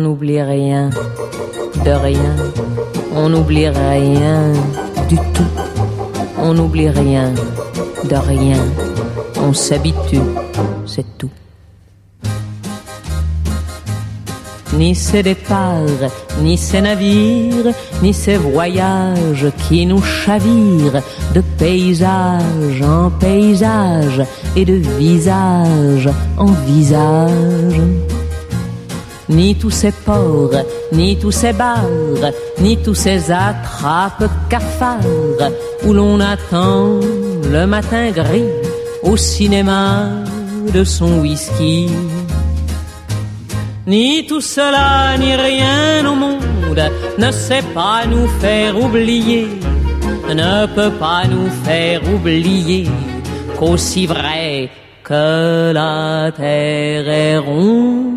n'oublie rien, de rien. On n'oublie rien du tout. On n'oublie rien, de rien. On s'habitue, c'est tout. Ni ces départs, ni ces navires, ni ces voyages qui nous chavirent de paysage en paysage et de visage en visage. Ni tous ces ports, ni tous ces bars, ni tous ces attrapes cafards où l'on attend le matin gris au cinéma de son whisky. Ni tout cela, ni rien au monde ne sait pas nous faire oublier, ne peut pas nous faire oublier qu'aussi vrai que la terre est ronde,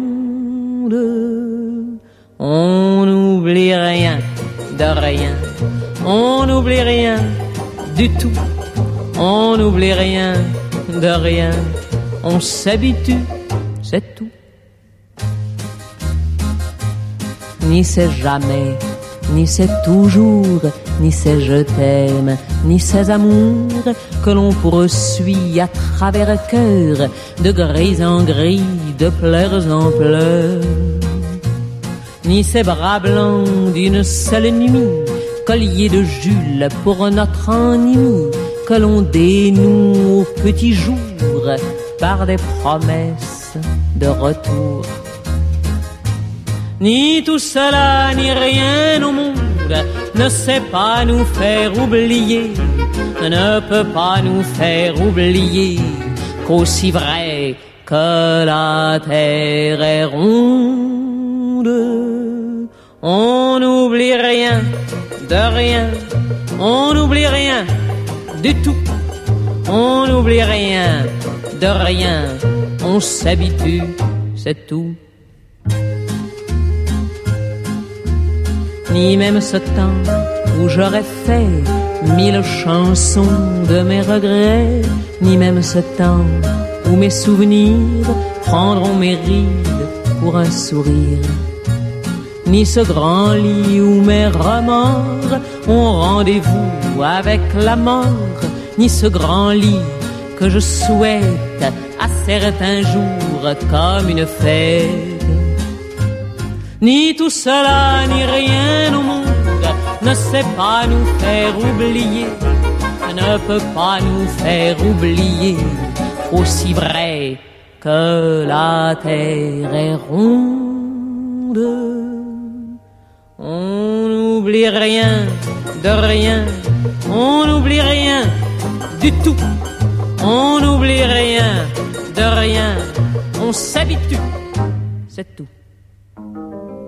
on n'oublie rien de rien, on n'oublie rien du tout, on n'oublie rien de rien, on s'habitue, c'est tout. Ni c'est jamais, ni c'est toujours, ni c'est je t'aime, ni ces amours que l'on poursuit à travers cœur, de gris en gris, de pleurs en pleurs. Ni ces bras blancs d'une seule nuit, collier de Jules pour notre ennui, que l'on dénoue au petit jour par des promesses de retour. Ni tout cela, ni rien au monde ne sait pas nous faire oublier, ne peut pas nous faire oublier qu'aussi vrai que la terre est ronde, on n'oublie rien de rien, on n'oublie rien du tout, on n'oublie rien de rien, on s'habitue, c'est tout. Ni même ce temps où j'aurais fait 1000 chansons de mes regrets, ni même ce temps où mes souvenirs prendront mes rides pour un sourire, ni ce grand lit où mes remords ont rendez-vous avec la mort, ni ce grand lit que je souhaite à certains jours comme une fête. Ni tout cela, ni rien au monde ne sait pas nous faire oublier, ne peut pas nous faire oublier aussi vrai que la terre est ronde. On n'oublie rien de rien, on n'oublie rien du tout, on n'oublie rien de rien, on s'habitue, c'est tout.